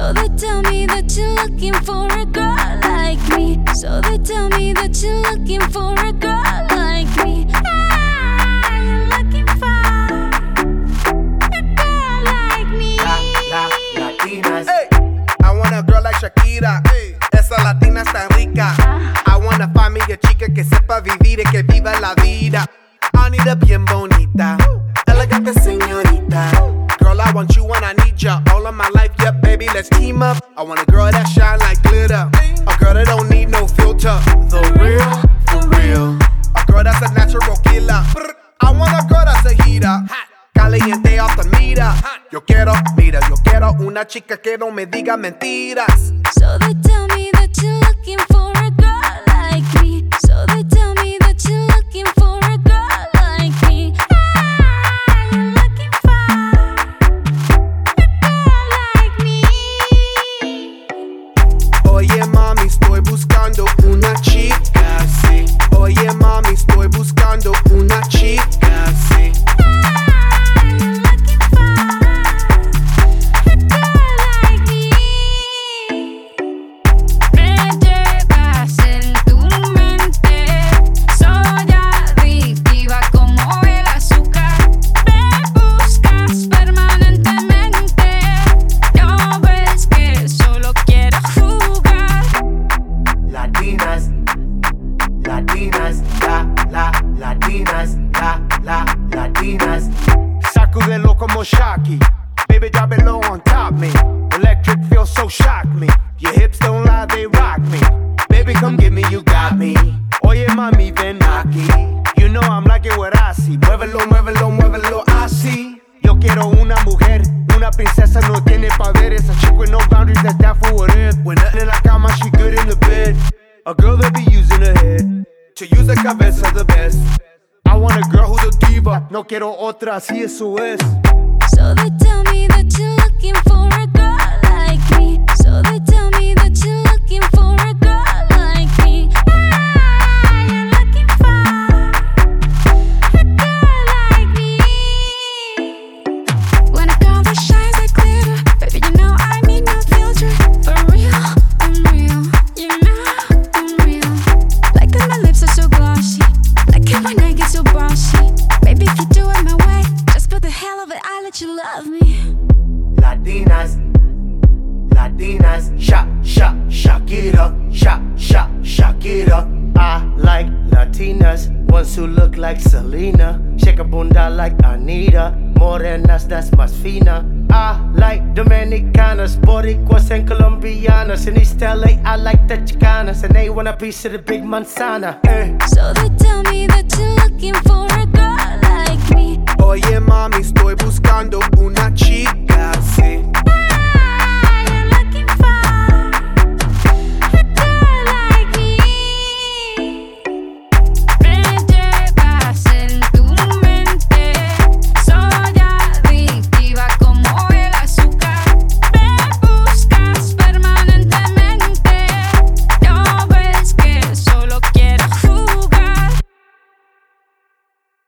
So they tell me that you're looking for a girl like me. So they tell me that you're looking for a girl like me. Ah, you're looking for a girl like me. Latinas. Hey, I want a girl like Shakira. Hey, esa latina está rica. I wanna find me a chica que sepa vivir y que viva la vida. Anita bien bonita, elegante señorita. Girl, I want you when I need ya. All of my life, yeah, baby, let's team up. I want a girl that shine like glitter, a girl that don't need no filter. The real, for real. A girl that's a natural killer. I want a girl that's a heater, caliente off the meter. Yo quiero una chica que no me diga mentiras. So they tell me that you're looking for a girl like me. So they tell me that you're looking for a girl like me. Ah, you're looking for a girl like me. Oye mami, estoy buscando una chica, sí. Oye mami, estoy buscando una chica, sí. Latinas. Sacudelo como Shocky. Baby, drop it low on top me. Electric feels so shock me. Your hips don't lie, they rock me. Baby, come get me, you got me. Oye, mami, ven aquí. You know I'm like it what I see. Muévelo, muévelo, muévelo así. Yo quiero una mujer, una princesa, no tiene poderes. A chick with no boundaries, that's down for what is. When nothing in la cama, she good in the bed. A girl that be using her head to use the cabeza the best. I want a girl who's a diva. No quiero otra, así eso es. So they tell me that you're looking for a girl like me. So they tell me that you're looking for a girl like me. Ah, you're looking for a girl like me. When a girl that shines like glitter, baby, you know I need no filter. For real, I'm real. You know I'm real. Like that my lips are so glossy. Like that my neck is so bossy. Baby, if you do it my way, just for the hell of it, I'll let you love me. Latinas, Shakira, Shakira. I like Latinas, ones who look like Selena. Shake a bunda like Anita, morenas, that's más fina. I like Dominicanas, Boricuas and Colombianas. In East LA, I like the Chicanas, and they want a piece of the big manzana. So they tell me that you're looking for a girl like me. Oye mami, estoy buscando una chica, sí.